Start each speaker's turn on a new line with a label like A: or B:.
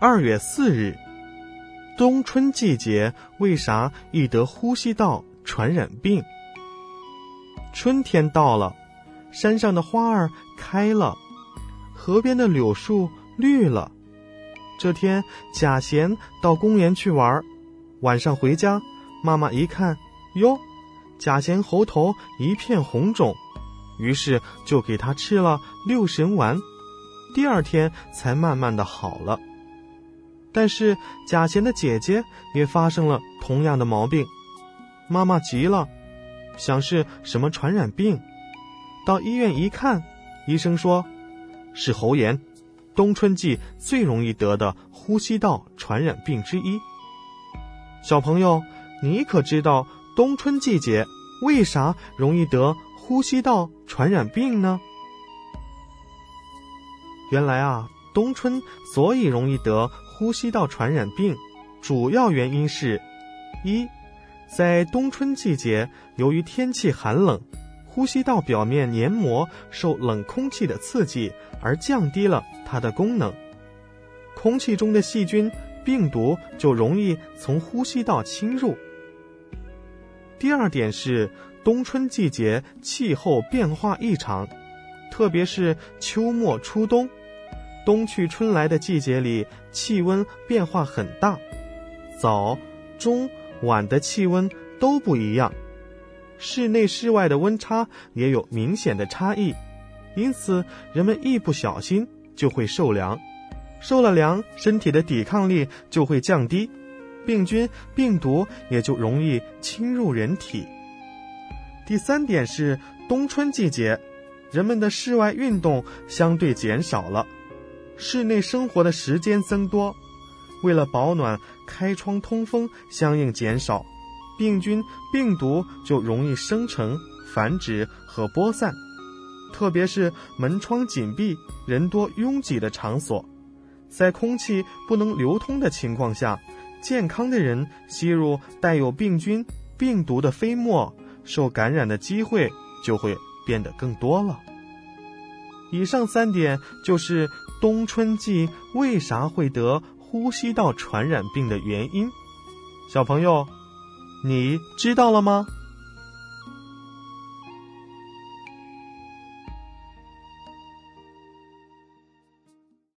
A: 2月4日，冬春季节为啥易得呼吸道传染病？春天到了，山上的花儿开了，河边的柳树绿了。这天，贾贤到公园去玩，晚上回家，妈妈一看，哟，贾贤喉头一片红肿，于是就给他吃了6神丸，第2天才慢慢的好了。但是贾贤的姐姐也发生了同样的毛病，妈妈急了，想是什么传染病，到医院一看，医生说是喉炎，冬春季最容易得的呼吸道传染病之一。小朋友，你可知道冬春季节为啥容易得呼吸道传染病呢？原来啊，冬春所以容易得呼吸道传染病，主要原因是：一，在冬春季节，由于天气寒冷，呼吸道表面黏膜受冷空气的刺激而降低了它的功能，空气中的细菌、病毒就容易从呼吸道侵入。第2点是，冬春季节气候变化异常，特别是秋末初冬，冬去春来的季节里，气温变化很大，早、中、晚的气温都不一样，室内室外的温差也有明显的差异，因此人们一不小心就会受凉，受了凉，身体的抵抗力就会降低，病菌、病毒也就容易侵入人体。第3点是，冬春季节，人们的室外运动相对减少了，室内生活的时间增多，为了保暖，开窗通风相应减少，病菌、病毒就容易生成、繁殖和播散。特别是门窗紧闭、人多拥挤的场所，在空气不能流通的情况下，健康的人吸入带有病菌、病毒的飞沫，受感染的机会就会变得更多了。以上3点就是冬春季为啥会得呼吸道传染病的原因。小朋友，你知道了吗？